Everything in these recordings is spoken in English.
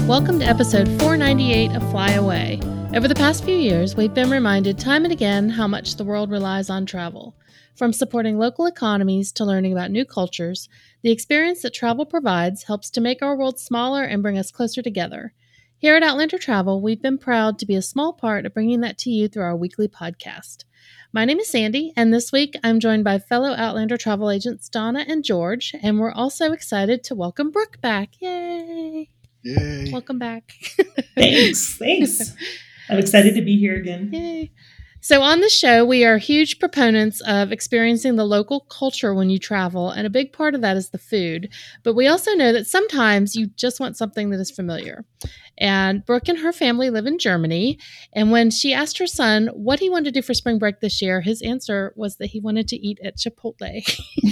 Welcome to episode 498 of Fly Away. Over the past few years, we've been reminded time and again how much the world relies on travel. From supporting local economies to learning about new cultures, the experience that travel provides helps to make our world smaller and bring us closer together. Here at Outlander Travel, we've been proud to be a small part of bringing that to you through our weekly podcast. My name is Sandy, and this week I'm joined by fellow Outlander travel agents Donna and George, and we're also excited to welcome Brooke back. Yay! Yay. Welcome back. Thanks. I'm excited to be here again. Yay. So on the show, we are huge proponents of experiencing the local culture when you travel, and a big part of that is the food. But we also know that sometimes you just want something that is familiar. And Brooke and her family live in Germany, and when she asked her son what he wanted to do for spring break this year, his answer was that he wanted to eat at Chipotle.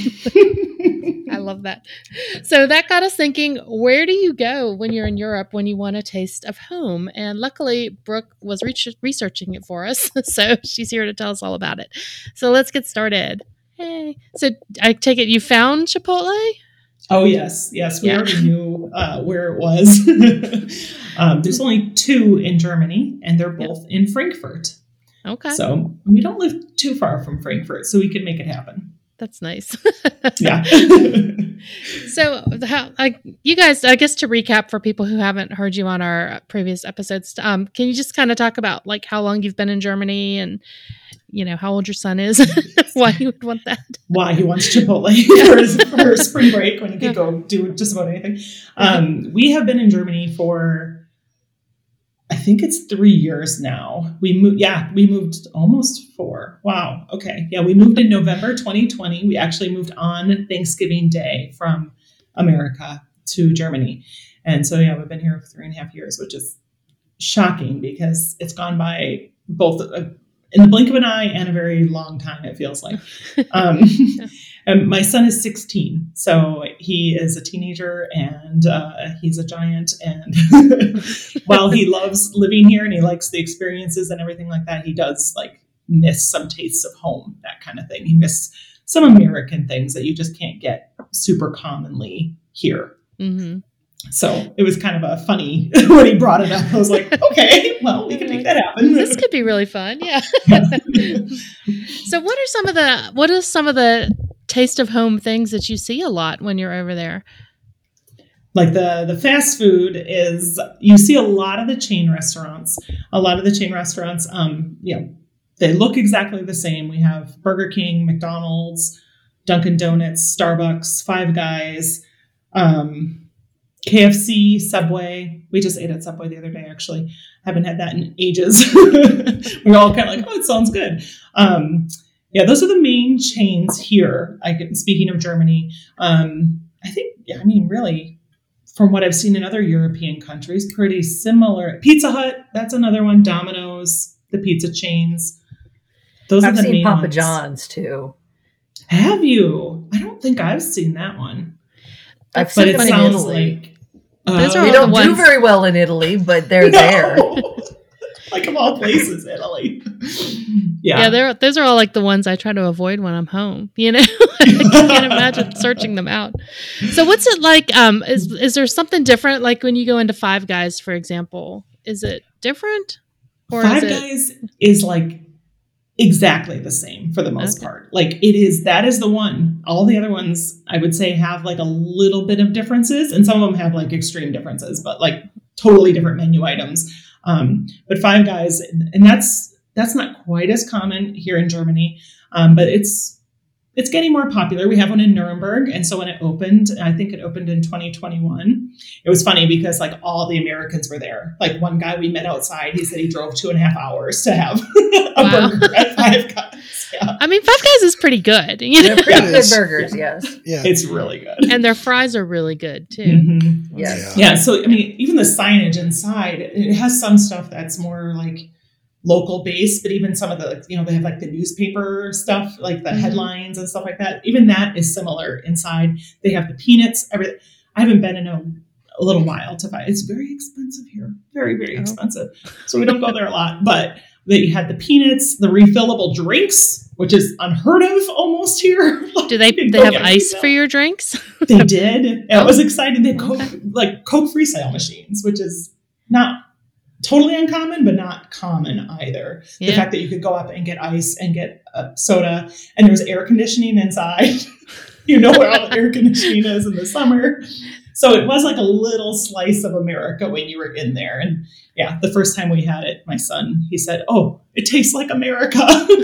I love that. So that got us thinking, where do you go when you're in Europe when you want a taste of home? And luckily, Brooke was researching it for us, so she's here to tell us all about it. So let's get started. Hey. So I take it you found Chipotle? Oh, yes. We already knew where it was. There's only two in Germany, and they're both in Frankfurt. Okay. So we don't live too far from Frankfurt, so we can make it happen. That's nice. Yeah. So you guys, I guess to recap for people who haven't heard you on our previous episodes, can you just kind of talk about like how long you've been in Germany and, you know, how old your son is, why you would want that? Why he wants Chipotle for spring break when he could go do just about anything. We have been in Germany for, I think it's 3 years now. We moved almost 4. Wow. Okay. Yeah. We moved in November 2020. We actually moved on Thanksgiving Day from America to Germany. And so, yeah, we've been here for 3.5 years, which is shocking because it's gone by both in the blink of an eye and a very long time, it feels like. And my son is 16, so he is a teenager and he's a giant. And while he loves living here and he likes the experiences and everything like that, he does like miss some tastes of home, that kind of thing. He miss some American things that you just can't get super commonly here. Mm-hmm. So it was kind of a funny when he brought it up. I was like, okay, well, we can make that happen. This could be really fun. Yeah. So what are some of the taste of home things that you see a lot when you're over there? Like the fast food is, you see a lot of the chain restaurants. They look exactly the same. We have Burger King, McDonald's, Dunkin' Donuts, Starbucks, Five Guys, KFC, Subway. We just ate at Subway the other day, actually. Haven't had that in ages. We're all kind of like, oh, it sounds good. Those are the main chains here. Speaking of Germany, really, from what I've seen in other European countries, pretty similar. Pizza Hut, that's another one. Domino's, the pizza chains. Those are the main ones. I've seen Papa John's too. Have you? I don't think I've seen that one. I've seen them in Italy. We don't do very well in Italy, but they're there. Like of all places, Italy. Yeah, those are all like the ones I try to avoid when I'm home. You know, I can't imagine searching them out. So what's it like? Is there something different? Like when you go into Five Guys, for example, is it different? Or Five Guys is like exactly the same for the most part. Like that is the one. All the other ones I would say have like a little bit of differences, and some of them have like extreme differences, but like totally different menu items. But Five Guys, and that's not quite as common here in Germany, but it's getting more popular. We have one in Nuremberg. And so when it opened, I think it opened in 2021, it was funny because like all the Americans were there. Like one guy we met outside, he said he drove 2.5 hours to have a burger at Five Guys. Yeah. I mean, Five Guys is pretty good. You know? They're pretty good burgers, yes. Yeah. It's really good. And their fries are really good too. Mm-hmm. Yes. Yeah. So, I mean, even the signage inside, it has some stuff that's more like local based, but even some of the, they have like the newspaper stuff, like the headlines and stuff like that. Even that is similar inside. They have the peanuts, everything. I haven't been in a a little while to find. It's very expensive here. Very, very expensive. So we don't go there a lot. But they had the peanuts, the refillable drinks, which is unheard of almost here. Do they have ice for your drinks? They did. It was exciting. They had Coke freestyle machines, which is not totally uncommon, but not common either. The fact that you could go up and get ice and get a soda, and there was air conditioning inside. You know where all the air conditioning is in the summer. So it was like a little slice of America when you were in there. And yeah, the first time we had it, my son, he said, "Oh, it tastes like America."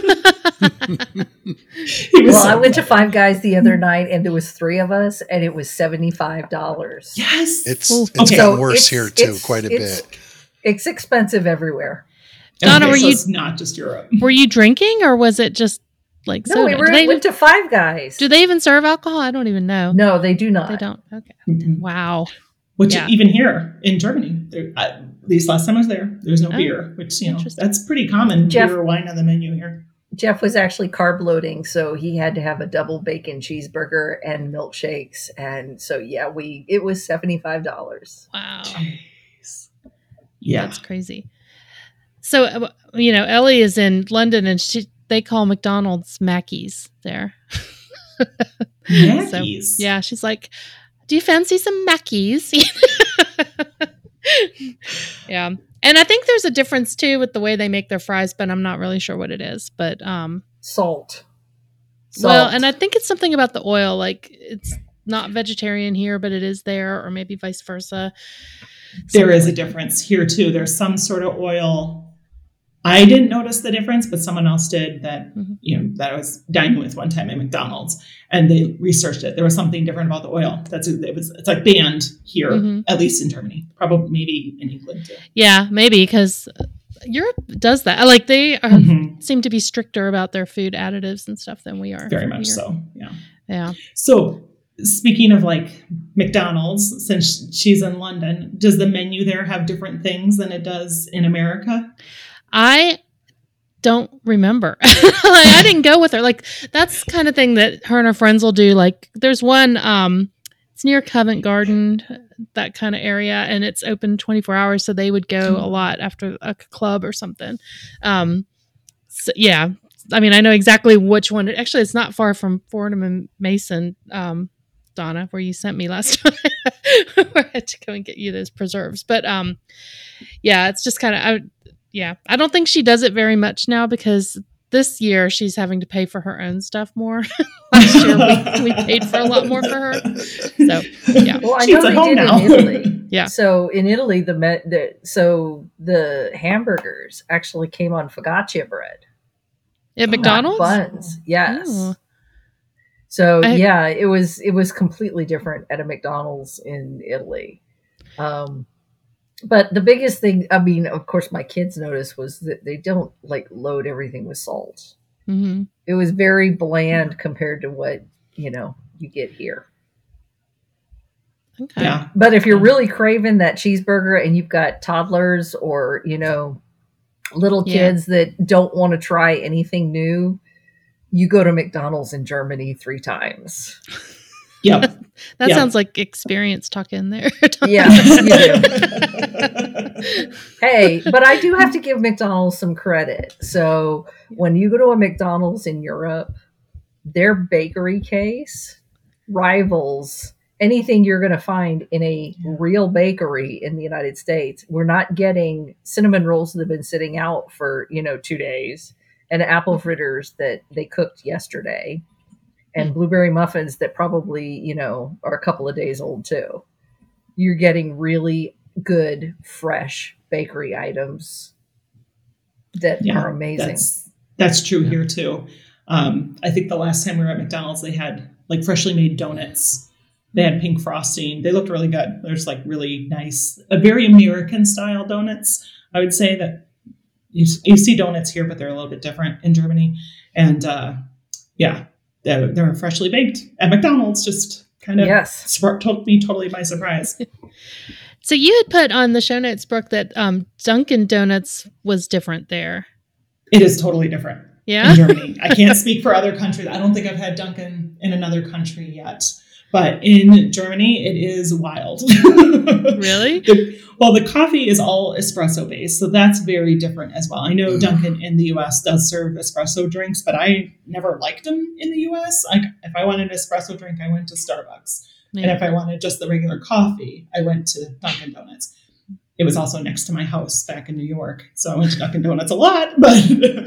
I went to Five Guys the other night, and there was 3 of us, and it was $75. Yes. It's gotten worse here too, quite a bit. It's expensive everywhere. Donna, it's not just Europe. Were you drinking, or was it just like soda? No, we went to Five Guys. Do they even serve alcohol? I don't even know. No, they do not. They don't. Okay. Mm-hmm. Wow. Which even here in Germany, at least last time I was there's no beer, which, that's pretty common. Beer or wine on the menu here. Jeff was actually carb loading, so he had to have a double bacon cheeseburger and milkshakes. And so, it was $75. Wow. Jeez. Yeah. That's crazy. So, Ellie is in London, and they call McDonald's Mackies there. Mackies? So, she's like, "Do you fancy some Mackies?" Yeah. And I think there's a difference too with the way they make their fries, but I'm not really sure what it is. But salt. Well, and I think it's something about the oil. Like, it's not vegetarian here, but it is there, or maybe vice versa. There is a difference here too. There's some sort of oil. I didn't notice the difference, but someone else did that, that I was dining with one time at McDonald's, and they researched it. There was something different about the oil. It's like banned here, at least in Germany, probably maybe in England too. Yeah, maybe, because Europe does that. Like, they seem to be stricter about their food additives and stuff than we are. Very much so. Yeah. Yeah. So speaking of like McDonald's, since she's in London, does the menu there have different things than it does in America? I don't remember. I didn't go with her. Like, that's the kind of thing that her and her friends will do. Like, there's one, it's near Covent Garden, that kind of area, and it's open 24 hours. So they would go a lot after a club or something. So, yeah. I mean, I know exactly which one. Actually, it's not far from Fordham and Mason, Donna, where you sent me last time. Where I had to go and get you those preserves. But it's just kind of, I don't think she does it very much now, because this year she's having to pay for her own stuff more. Last year we paid for a lot more for her. So, yeah. Well, I know they did in Italy. Yeah. So in Italy, the hamburgers actually came on focaccia bread. At McDonald's? Buns. Yes. Oh. So it was completely different at a McDonald's in Italy. But the biggest thing, I mean, of course, my kids noticed was that they don't load everything with salt. Mm-hmm. It was very bland compared to what, you get here. Okay. Yeah. But if you're really craving that cheeseburger and you've got toddlers or, little kids that don't want to try anything new, you go to McDonald's in Germany 3 times. Yep. That sounds like experience talking there. Yeah, you do. Hey, but I do have to give McDonald's some credit. So when you go to a McDonald's in Europe, their bakery case rivals anything you're going to find in a real bakery in the United States. We're not getting cinnamon rolls that have been sitting out for, 2 days, and apple fritters that they cooked yesterday, and blueberry muffins that probably, are a couple of days old too. You're getting really good, fresh bakery items that are amazing. That's true here too. I think the last time we were at McDonald's, they had freshly made donuts. They had pink frosting. They looked really good. They're just really nice, a very American style donuts. I would say that you see donuts here, but they're a little bit different in Germany. And they're freshly baked at McDonald's. Just kind of took me totally by surprise. So you had put on the show notes, Brooke, that Dunkin' Donuts was different there. It is totally different. Yeah. In Germany. I can't speak for other countries. I don't think I've had Dunkin' in another country yet. But in Germany, it is wild. Really? The coffee is all espresso based, so that's very different as well. I know Dunkin' in the US does serve espresso drinks, but I never liked them in the US. Like if I wanted an espresso drink, I went to Starbucks. Yeah. And if I wanted just the regular coffee, I went to Dunkin' Donuts. It was also next to my house back in New York, so I went to Dunkin' Donuts a lot. But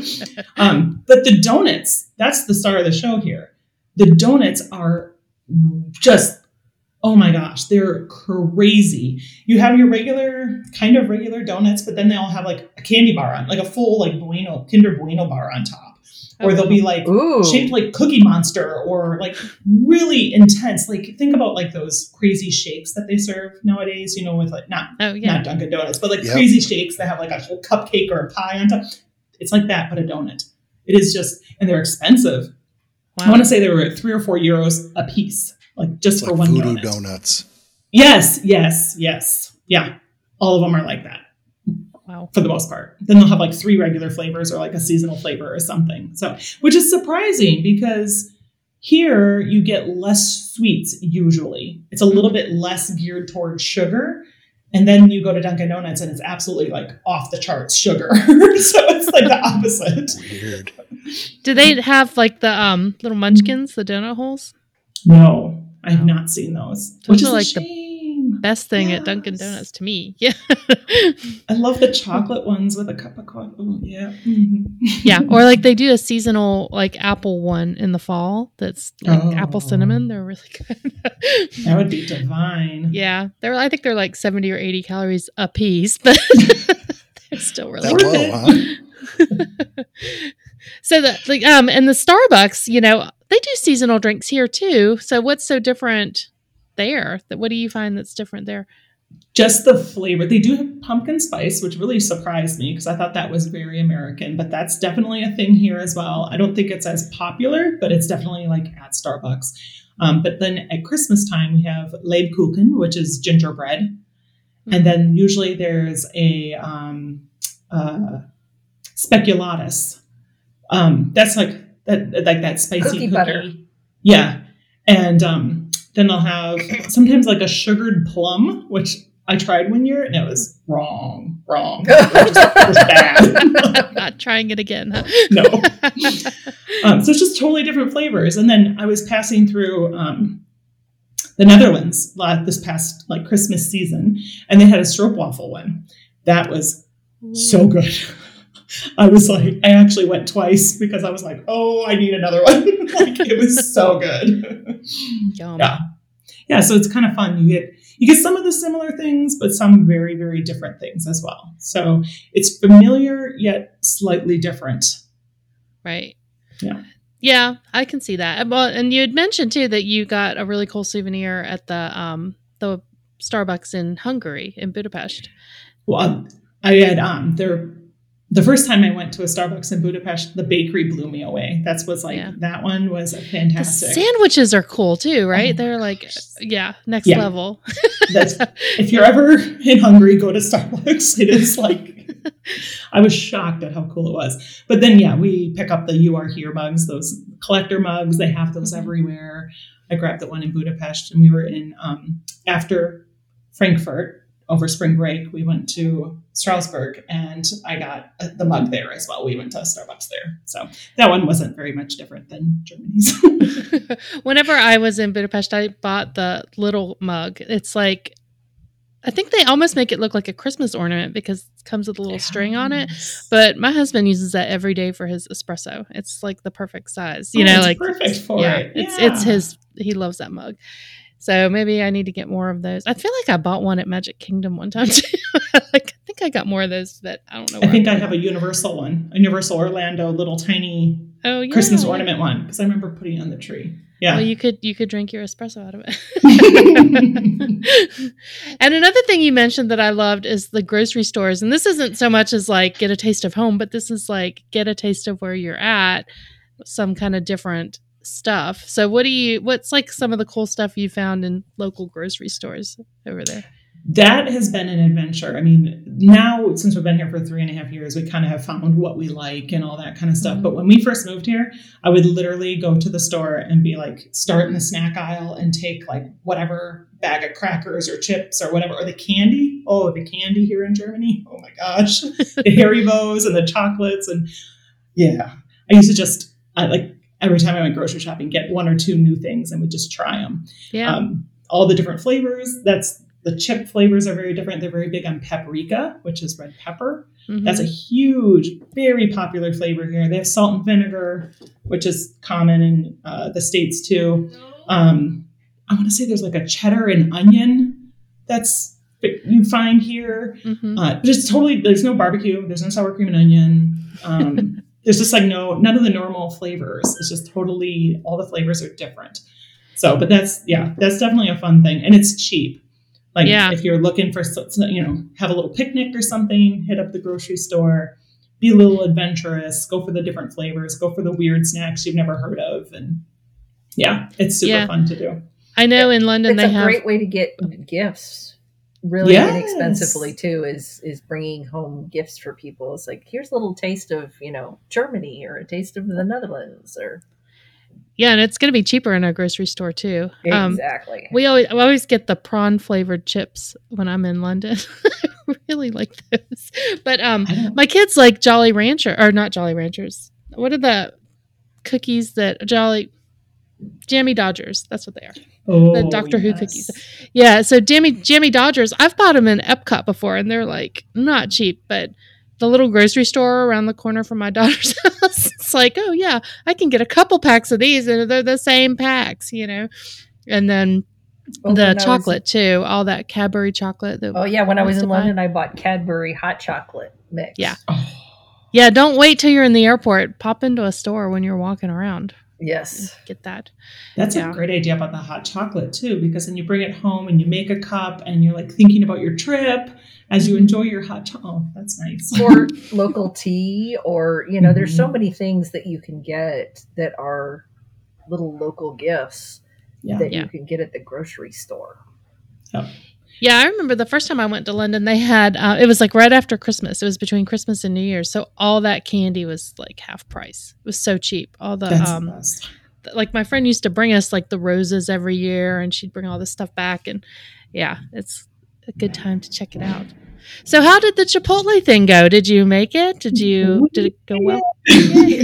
the donuts, that's the star of the show here. The donuts are just, oh my gosh, they're crazy. You have your regular donuts, but then they all have like a candy bar on, like a full like Kinder Bueno bar on top. Or they'll be like shaped like Cookie Monster, or like really intense. Like think about like those crazy shakes that they serve nowadays, with like not Dunkin' Donuts, but like crazy shakes that have like a whole cupcake or a pie on top. It's like that, but a donut. It is just, and they're expensive. Wow. I want to say they were 3 or 4 euros a piece, like just for one Voodoo donut. Donuts. Yes. Yeah. All of them are like that. Wow. For the most part. Then they'll have like 3 regular flavors or like a seasonal flavor or something. So, which is surprising because here you get less sweets usually. It's a little bit less geared towards sugar. And then you go to Dunkin' Donuts and it's absolutely like off the charts sugar. So it's like the opposite. Weird. Do they have like the little munchkins, the donut holes? No, I have not seen those. Which is like the best thing at Dunkin' Donuts to me. Yeah. I love the chocolate ones with a cup of coffee. Oh, yeah. Mm-hmm. Yeah. Or like they do a seasonal like apple one in the fall that's like apple cinnamon. They're really good. That would be divine. Yeah. I think they're like 70 or 80 calories a piece, but they're still really good. Huh? So and the Starbucks, they do seasonal drinks here too. So what's so different there? What do you find that's different there? Just the flavor. They do have pumpkin spice, which really surprised me because I thought that was very American, but that's definitely a thing here as well. I don't think it's as popular, but it's definitely like at Starbucks. But then at Christmas time, we have Lebkuchen, which is gingerbread. Mm-hmm. And then usually there's a speculatus. That's like that spicy cookie. Butter. Yeah. And then they'll have sometimes like a sugared plum, which I tried one year and it was wrong. It was bad. Not trying it again. Huh? No. So it's just totally different flavors. And then I was passing through the Netherlands this past like Christmas season, and they had a stroopwafel one. That was so good. I actually went twice because I was like, oh, I need another one. Like it was so good. Yum. Yeah. So it's kind of fun. You get some of the similar things, but some very, very different things as well. So it's familiar yet slightly different. Right. Yeah. Yeah, I can see that. Well, and you had mentioned too that you got a really cool souvenir at the Starbucks in Hungary, in Budapest. Well, I had the first time I went to a Starbucks in Budapest, the bakery blew me away. That one was a fantastic. The sandwiches are cool too, right? They're like, next level. If you're ever in Hungary, go to Starbucks. It is like, I was shocked at how cool it was. But then, we pick up the You Are Here mugs, those collector mugs. They have those everywhere. I grabbed the one in Budapest, and we were in, after Frankfurt, over spring break, we went to Strasbourg and I got the mug there as well. We went to Starbucks there. So that one wasn't very much different than Germany's. Whenever I was in Budapest, I bought the little mug. It's like, I think they almost make it look like a Christmas ornament because it comes with a little string on it. But my husband uses that every day for his espresso. It's like the perfect size. It's perfect for it. It's his, he loves that mug. So maybe I need to get more of those. I feel like I bought one at Magic Kingdom one time too. I think I got more of those, but I don't know. I think I have a Universal one, a Universal Orlando little tiny Christmas ornament one because I remember putting it on the tree. Yeah. Well, you could drink your espresso out of it. And another thing you mentioned that I loved is the grocery stores. And this isn't so much as like get a taste of home, but this is like get a taste of where you're at, some kind of different stuff. So what's like some of the cool stuff you found in local grocery stores over there? That has been an adventure. I mean, now since we've been here for 3.5 years, we kind of have found what we like and all that kind of stuff. Mm-hmm. But when we first moved here, I would literally go to the store and be like, start in the snack aisle and take like whatever bag of crackers or chips or whatever, or the candy. Oh, the candy here in Germany. Oh my gosh. The Haribos and the chocolates. And yeah, I used to just, like every time I went grocery shopping, get 1 or 2 new things and would just try them. Yeah. All the different flavors. The chip flavors are very different. They're very big on paprika, which is red pepper. Mm-hmm. That's a huge, very popular flavor here. They have salt and vinegar, which is common in the States too. I want to say there's like a cheddar and onion that's you find here. Mm-hmm. But it's totally, there's no barbecue. There's no sour cream and onion. There's just like none of the normal flavors. It's just totally, all the flavors are different. So, but that's definitely a fun thing. And it's cheap. Like if you're looking for, have a little picnic or something, hit up the grocery store, be a little adventurous, go for the different flavors, go for the weird snacks you've never heard of. And yeah, it's super fun to do. I know in London it's a great way to get gifts really inexpensively too, is bringing home gifts for people. It's like, here's a little taste of, Germany or a taste of the Netherlands or. Yeah, and it's going to be cheaper in our grocery store too. Exactly. I always get the prawn flavored chips when I'm in London. I really like those. But my kids like Jolly Rancher, or not Jolly Ranchers. What are the cookies that Jammy Dodgers? That's what they are. Oh, the Doctor Who cookies. Yeah, so Jammy Dodgers. I've bought them in Epcot before, and they're like not cheap, but the little grocery store around the corner from my daughter's house, it's like, oh yeah, I can get a couple packs of these and they're the same packs, and then the chocolate too, all that Cadbury chocolate. When I was in London, I bought Cadbury hot chocolate mix. Yeah, don't wait till you're in the airport. Pop into a store when you're walking around. Yes. Get that. That's a great idea about the hot chocolate too, because then you bring it home and you make a cup and you're like thinking about your trip as you enjoy your hot chocolate. Oh, that's nice. Or local tea, or, there's so many things that you can get that are little local gifts that you can get at the grocery store. Yep. Yeah, I remember the first time I went to London, they had, it was like right after Christmas. It was between Christmas and New Year's. So all that candy was like half price. It was so cheap. All the, like my friend used to bring us like the roses every year, and she'd bring all this stuff back. And yeah, it's a good time to check it out. So how did the Chipotle thing go? Did you make it? Did it go well? We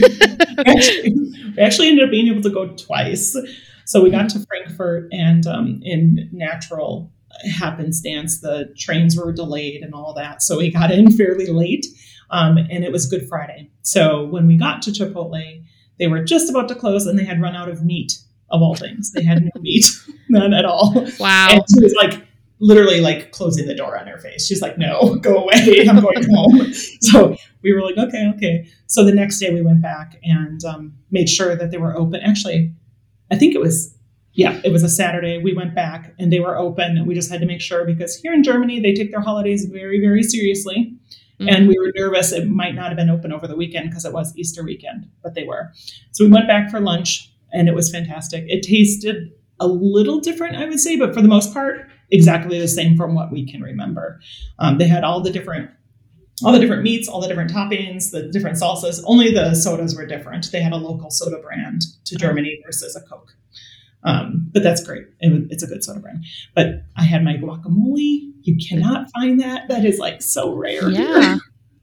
actually ended up being able to go twice. So we got to Frankfurt, and in natural happenstance, the trains were delayed and all that. So we got in fairly late, and it was Good Friday. So when we got to Chipotle, they were just about to close, and they had run out of meat, of all things. They had no meat, none at all. Wow. And she was like, literally like closing the door on her face. She's like, no, go away. I'm going home. So we were like, okay. So the next day we went back and made sure that they were open. Actually, I think it was a Saturday. We went back and they were open, and we just had to make sure, because here in Germany, they take their holidays very, very seriously. Mm-hmm. And we were nervous it might not have been open over the weekend because it was Easter weekend, but they were. So we went back for lunch, and it was fantastic. It tasted a little different, I would say, but for the most part, exactly the same from what we can remember. They had all the different meats, all the different toppings, the different salsas. Only the sodas were different. They had a local soda brand to Germany versus a Coke. But that's great. It's a good soda brand. But I had my guacamole. You cannot find that. That is like so rare. Yeah.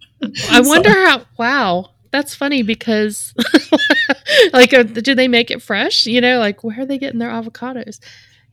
I wonder how, wow. That's funny because like, do they make it fresh? Like where are they getting their avocados?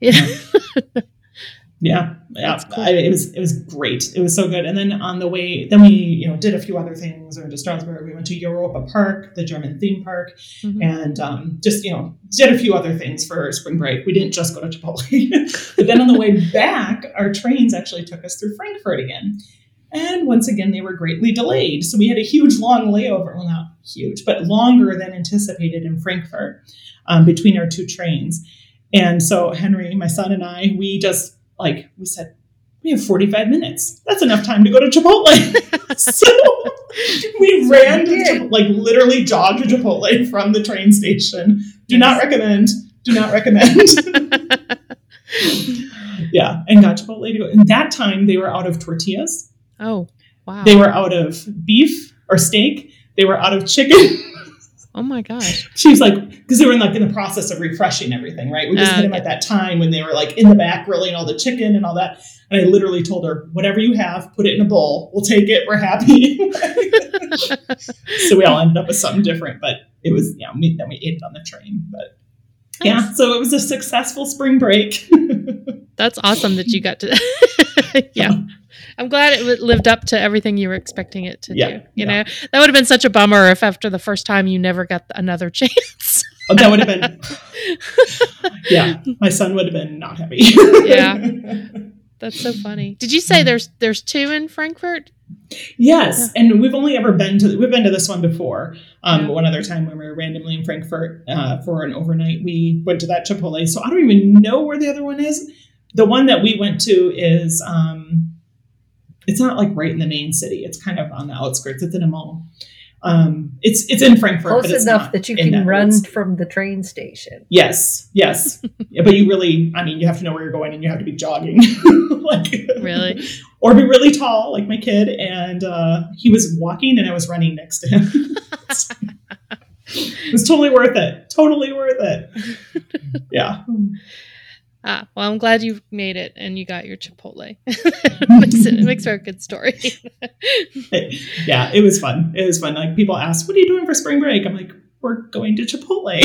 Yeah. Cool. It was great. It was so good. And then on the way, then we, did a few other things. We went to Strasbourg. We went to Europa Park, the German theme park, and just, did a few other things for spring break. We didn't just go to Chipotle. But then on the way back, our trains actually took us through Frankfurt again. And once again, they were greatly delayed. So we had a huge, long layover. Well, not huge, but longer than anticipated in Frankfurt between our two trains. And so Henry, my son, and I, we said, we have 45 minutes. That's enough time to go to Chipotle. So we ran to literally jogged to Chipotle from the train station. Do not recommend. Yeah, and got Chipotle to go. And that time they were out of tortillas. Oh, wow. They were out of beef or steak. They were out of chicken. Oh my gosh. She was like, because they were in the process of refreshing everything, right? We just hit them at that time when they were like in the back grilling all the chicken and all that. And I literally told her, whatever you have, put it in a bowl. We'll take it. We're happy. So we all ended up with something different, but it was, then we ate it on the train. But yeah, so it was a successful spring break. That's awesome that you got to. Yeah. I'm glad it lived up to everything you were expecting it to do. You know, that would have been such a bummer if after the first time you never got another chance. Oh, that would have been, my son would have been not happy. Yeah. That's so funny. Did you say there's two in Frankfort? Yes. Yeah. And we've been to this one before. One other time when we were randomly in Frankfurt for an overnight, we went to that Chipotle. So I don't even know where the other one is. The one that we went to is, it's not like right in the main city. It's kind of on the outskirts. It's in a mall. It's in Frankfurt. Close but it's enough that you can run from the train station. Yes. Yeah, but you really, you have to know where you're going and you have to be jogging. Really? Or be really tall, like my kid. And he was walking and I was running next to him. It was totally worth it. Totally worth it. Yeah. Well, I'm glad you made it and you got your Chipotle. It makes for a good story. Yeah, it was fun. It was fun. Like people ask, what are you doing for spring break? I'm like, we're going to Chipotle.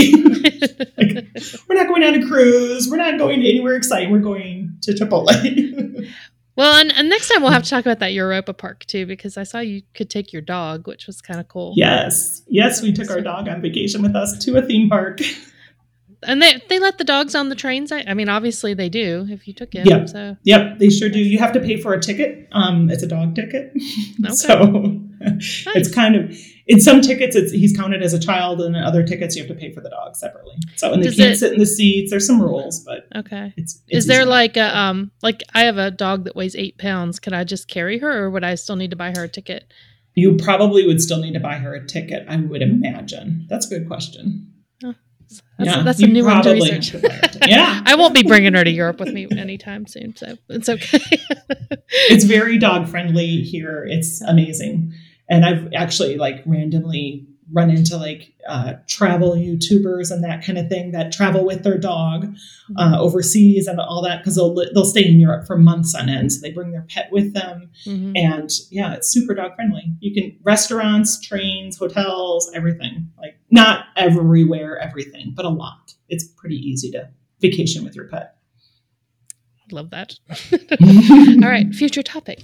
We're not going on a cruise. We're not going to anywhere exciting. We're going to Chipotle. Well, and next time we'll have to talk about that Europa Park too, because I saw you could take your dog, which was kind of cool. Yes, we took our dog on vacation with us to a theme park. And they let the dogs on the trains. Obviously they do if you took him. Yep. So. Yep, they sure do. You have to pay for a ticket. It's a dog ticket. Okay. So nice. It's kind of, in some tickets he's counted as a child, and in other tickets you have to pay for the dog separately. So and they can't sit in the seats. There's some rules, but okay. It's is there like a like I have a dog that weighs 8 pounds. Can I just carry her, or would I still need to buy her a ticket? You probably would still need to buy her a ticket, I would imagine. That's a good question. That's a new one to research. Yeah. I won't be bringing her to Europe with me anytime soon, so it's okay. It's very dog friendly here. It's amazing. And I've actually randomly run into travel YouTubers and that kind of thing that travel with their dog overseas and all that, because they'll stay in Europe for months on end. So they bring their pet with them. Mm-hmm. And it's super dog friendly. You can restaurants, trains, hotels, everything. Not everywhere, everything, but a lot. It's pretty easy to vacation with your pet. Love that. All right, future topic.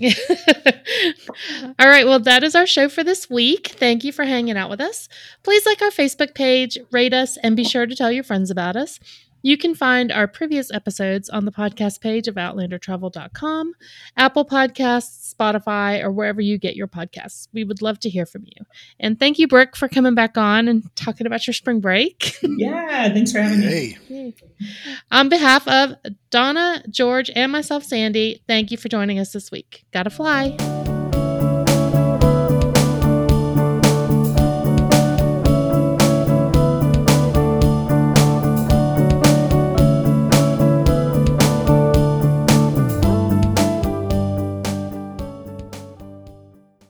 All right, well, that is our show for this week. Thank you for hanging out with us. Please like our Facebook page, rate us, and be sure to tell your friends about us. You can find our previous episodes on the podcast page of OutlanderTravel.com, Apple Podcasts, Spotify, or wherever you get your podcasts. We would love to hear from you. And thank you, Brooke, for coming back on and talking about your spring break. Yeah, thanks for having me. Hey. On behalf of Donna, George, and myself, Sandy, thank you for joining us this week. Gotta fly.